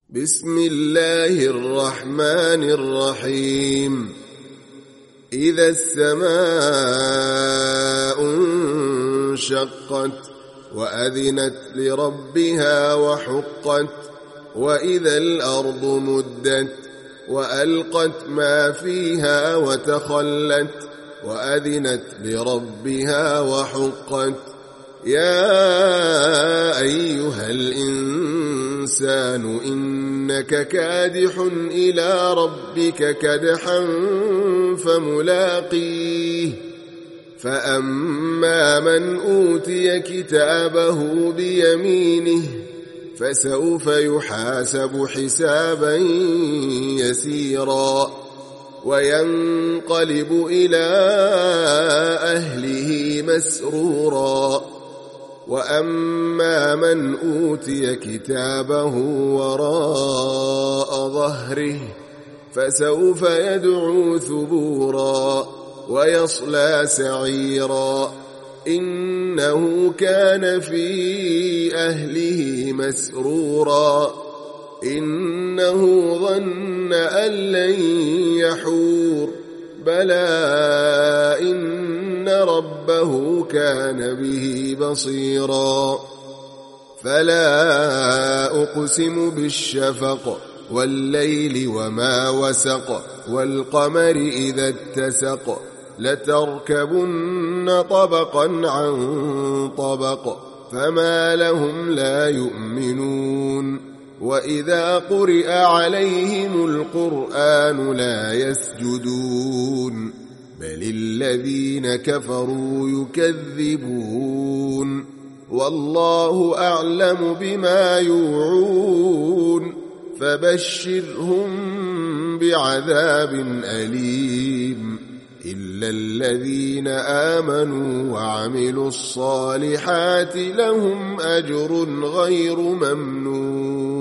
بسم الله الرحمن الرحيم. إذا السماء انشقت وأذنت لربها وحقت وإذا الأرض مدت وألقت ما فيها وتخلت وأذنت لربها وحقت. يا أيها الإنسان إنك كادح إلى ربك كدحا فملاقيه. فأما من أوتي كتابه بيمينه فسوف يحاسب حسابا يسيرا وينقلب إلى أهله مسرورا. وأما من أوتي كتابه وراء ظهره فسوف يدعو ثبورا ويصلى سعيرا إنه كان في أهله مسرورا إنه ظن أن لن يحور بلى إن ربه كان به بصيرا. فلا أقسم بالشفق والليل وما وسق والقمر إذا اتسق لتركبن طبقا عن طبق فما لهم لا يؤمنون. وإذا قرئ عليهم القرآن لا يسجدون بل الذين كفروا يكذبون. والله أعلم بما يوعون فبشرهم بعذاب أليم إلا الذين آمنوا وعملوا الصالحات لهم أجر غير ممنون.